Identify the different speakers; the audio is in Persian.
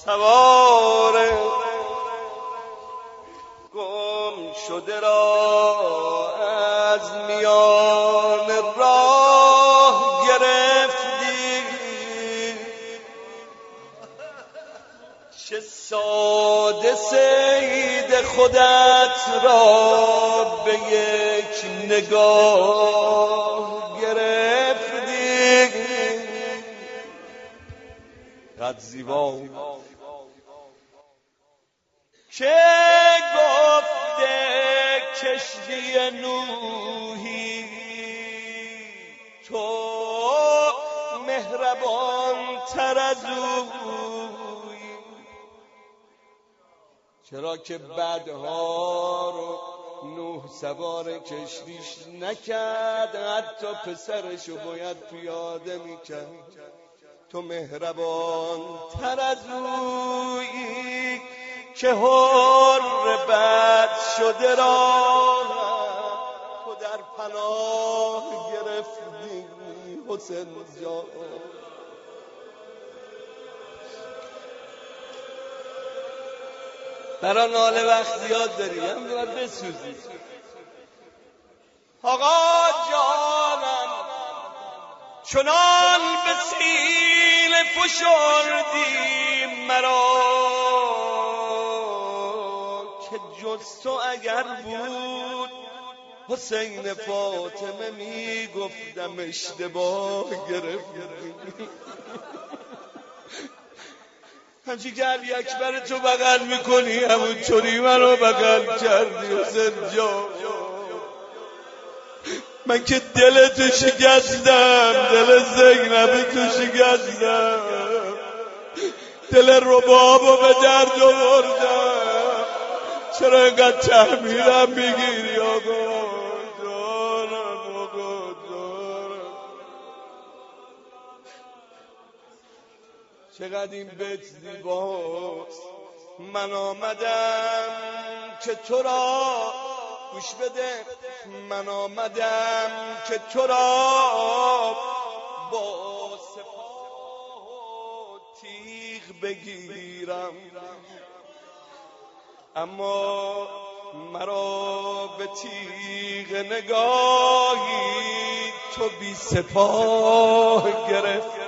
Speaker 1: سوار گم شده را از میان راه گرفتی، چه ساده صید خودت را به یک نگاه گرفتی. قد زیبا که گفته کشتی نوحی تو مهربان تر از اویی، چرا که بدها رو نوح سوار کشتیش نکرد، حتی پسرشو باید پیاده میکرد. تو مهربان تر از اویی که حر بد شده را تو در پناه گرفتی حسین جان. برای ناله وقت زیاد داری، هم باید بسوزی. آقا جانم چنان به سینه فشردی مرا که جز تو اگر بود حسین فاطمه میگفتم اشتباه گرفتی. همچی که علی اکبر تو بغل میکنی همونطوری منو بغل کردی حسین جان. من که دلتو شکستم، دل زینب تو شکستم، دل ربابو به درد آوردم، چرا اینقدر تحمیلم میگیری آقا جانم آقا جانم. چقدر این بیت زیباست. من آمدم که تو را گوش بده، من آمدم که تو را با سپاه و تیغ بگیرم، اما مرا به تیغ نگاهی تو بی سپاه گرفت.